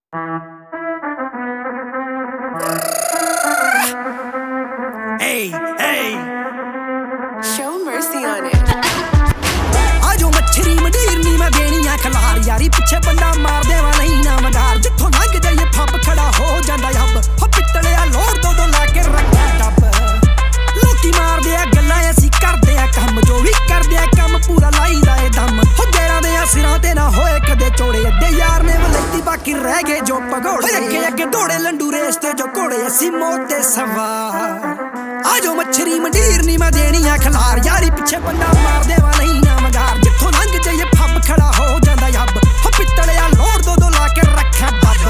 Hey, hey. Show mercy on it. आजो मच्छरी मंडीर नी मैं देनिया खलार यारी पिछे बंदा मार देवा नहीं ना मदार जिथों लंघ जाइए फब खड़ा हो जांदा अब हो पित्तलिया लोड़ दो लाके रखा डब लोकी मार दे गल्लां असीं करदे आ काम जो भी करदे आ काम पूरा लाईदा ए दम हो गैरां दे सिरां ते ना होए कदे चोड़े अड्डे यार ने वलैती बाकी रह गए जो भगोड़े अगे अगे दौड़े लंडू रेस ते जो घोड़े असीं मौत ते सवार आजो मच्छरी मंडीर नी मैं देनिया खलार यारी पिछे बंदा मार देवा नहीं ना मगार जिथों लंघ जाइए फब खड़ा हो जांदा अब हो पित्तलिया लोड़ दो लाके रखा डब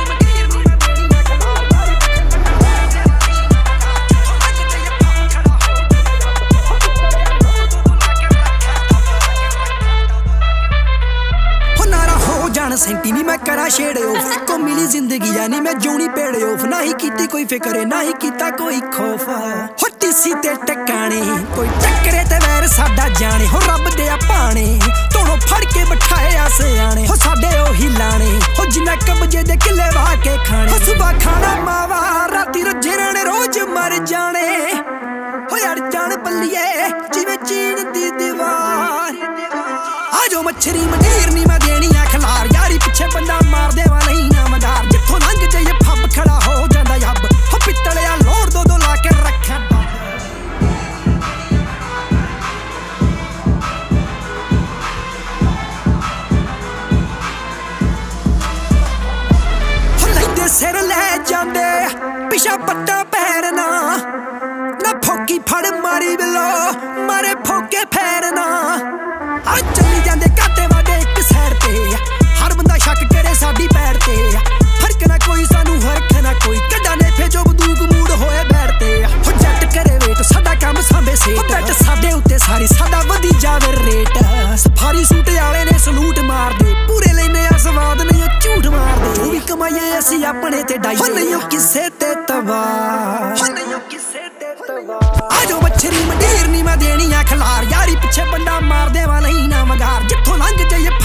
सेंटी नी मैं करा छेड़े ऑफ को मिली जिंदगी यानी मैं जोनी पेड़े ऑफ ना ही कीती कोई फिक्र ना ही कीता कोई खौफ हो टीसी ते टकाने कोई टकरे ते वैर साडा जाने हो रब दे पाने तोड़ो फड़ के बिठाए आसे आने हो साडे ओ हिलाने हो जिन्ना कब्जे दे किले वाह के खाने हो सुबह खाना मावा राती रजे रहने रोज मर जाने हो यार जान बल्लिए जिवें चीन दी दीवार आजो मच्छरी मंडीर नी मैं देनिया खलार यारी पिछे बंदा मार देवा नहीं ना मदार जिथों लंघ जाइए फब खड़ा हो जांदा अब हो पित्तलिया लोड़ दो लाके रखा हो लैंदे सिर ले जांदे पिछा पट्टा पैरना ना फोकी फड़ मारी बिलो मारे फोके फेरना आ चली जांदे काटे वाडे एक साइड ते हर बंदा शक करे साडी पैर ते फर्क ना कोई सानू हरख ना कोई कड्डा ने फे जो बंदूक मूड होए बैठते हो जट करे वेट साडा काम सांभे सेट बैठ साडे उत्ते सारी साडा वधी जावे रेट सफारी सूट वाले ने सलूट मार दे पूरे लेने आ स्वाद नहीं झूठ मार दे जो भी कमाइए असी अपने ते डाई नहीं किसे ते तबाह नहीं किसे ते तबाह आजो मच्छरी मंडीर नी मैं देनिया खलार यारी पिछे बंदा मार देवा नहीं ना मगार जिथों लंघ जाइए